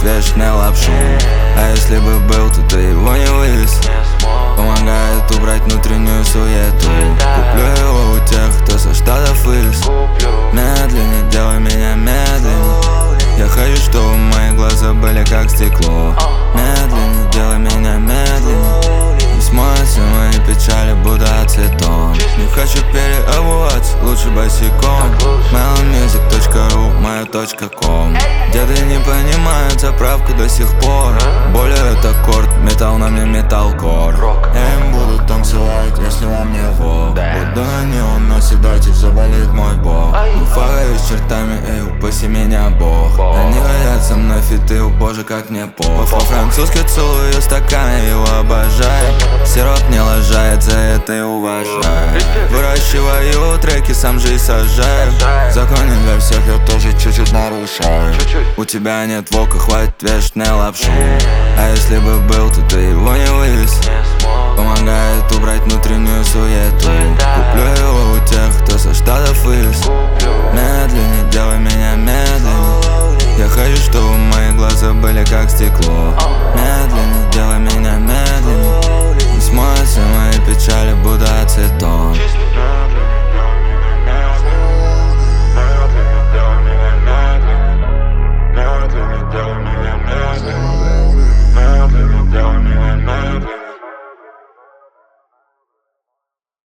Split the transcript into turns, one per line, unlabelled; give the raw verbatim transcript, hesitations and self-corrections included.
вешать лапшу. А если бы был, то ты его не вывез. Помогает убрать внутреннюю суету. Куплю его у тех, кто со штатов вылез. Медленнее, делай меня медленнее. Я хочу, чтобы мои глаза были как стекло. Медленнее, делай меня медленнее. Не смоют все мои печали, будто ацетон. Не хочу переобуваться, лучше босиком. Melonmusic точка ру, моя точка ком. Деды не понимают заправку до сих пор. Более это аккорд, металл на мне металкор. Я им буду танцевать, если вам не вок. Буду на неон, но седайте, заболит мой бог. Фараюсь чертами, эй, упаси меня Бог. Они хотят со мной фиты, о боже, как мне пох. По-французски целую стаканы, его обожаю. Сироп не лажает, за это и уважаю. Выращиваю треки, сам же и сажаю. Законен для всех, я тоже чуть-чуть нарушаю. У тебя нет вока, хватит вешать на лапшу. А если бы был, то ты его не вывез. Помогает убрать внутреннюю суету. Куплю его у тех, кто со штатов вылез. Медленнее, делай меня медленнее. Я хочу, чтобы мои глаза были как стекло.